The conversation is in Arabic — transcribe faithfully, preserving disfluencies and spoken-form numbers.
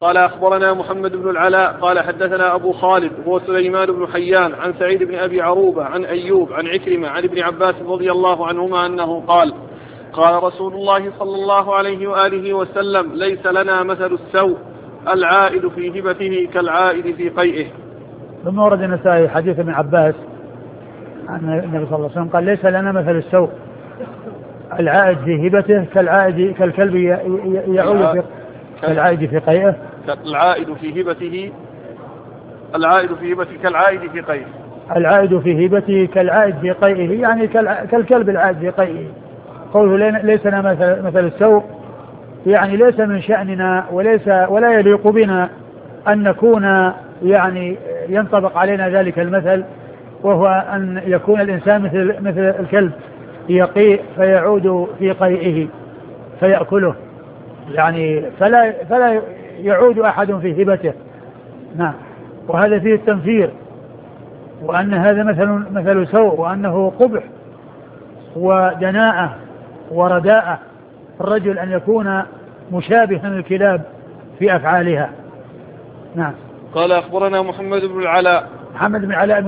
قال أخبرنا محمد بن العلاء قال حدثنا أبو خالد هو سليمان بن حيان عن سعيد بن أبي عروبة عن أيوب عن عكرمة عن ابن عباس رضي الله عنهما أنه قال قال رسول الله صلى الله عليه وآله وسلم ليس لنا مثل السوء العائد في هبته كالعائد في قيئه. ثم ورد النسائي حديث ابن عباس عن النبي صلى الله عليه وسلم قال ليس لنا مثل السوء العائد في هبته كالعائد كالكلب يعود في كالعائد في قيئه العائد في هبته العائد في هبته كالعائد في قيئه العائد في هبته كالعائد في قيئه يعني كالكلب العائد في قيئه. قوله ليس لنا مثل, مثل السوء يعني ليس من شأننا وليس ولا يليق بنا أن نكون يعني ينطبق علينا ذلك المثل، وهو أن يكون الإنسان مثل, مثل الكلب يقيء فيعود في قيئه فيأكله يعني فلا, فلا يعود أحد في هبته. نعم. وهذا فيه التنفير وأن هذا مثل, مثل سوء وأنه قبح ودناءة ورداءة الرجل أن يكون مشابها للكلاب في أفعالها. نعم. قال أخبرنا محمد بن العلاء محمد بن العلاء